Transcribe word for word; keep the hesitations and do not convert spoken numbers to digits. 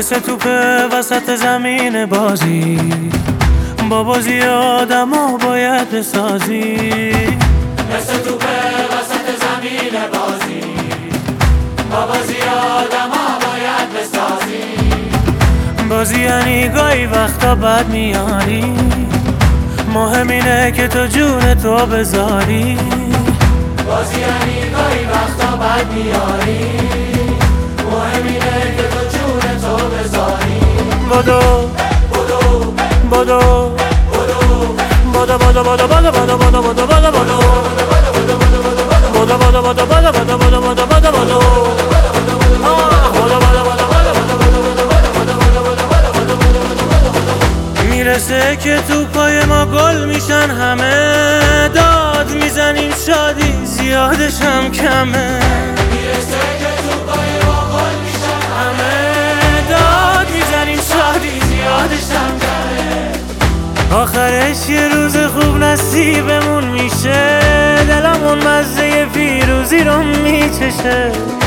مثل توپه وسط زمین بازی، با بازی آدم ها باید بسازی. مثل توپه وسط زمین بازی، با بازی آدم ها باید بسازی. بازی یعنی گاهی وقتا بد میاری، مهم اینه که تو جون تو بذاری. بازی یعنی گاهی وقتا بد میاری، مهم اینه که تو جون تو بذاری. بدو بدو بدو بدو بدو بدو بدو بدو بدو بدو بدو بدو بدو بدو بدو بدو بدو بدو. میرسه که تو پای ما گل میشن همه، داد میزنیم شادی زیادش هم کمه. میرسه که تو پای ما گل میشن همه، داد میزنیم شادی زیادش هم کمه. آخرش یه روز خوب نصیبمون میشه، دلمون مزه پیروزی رو میچشه.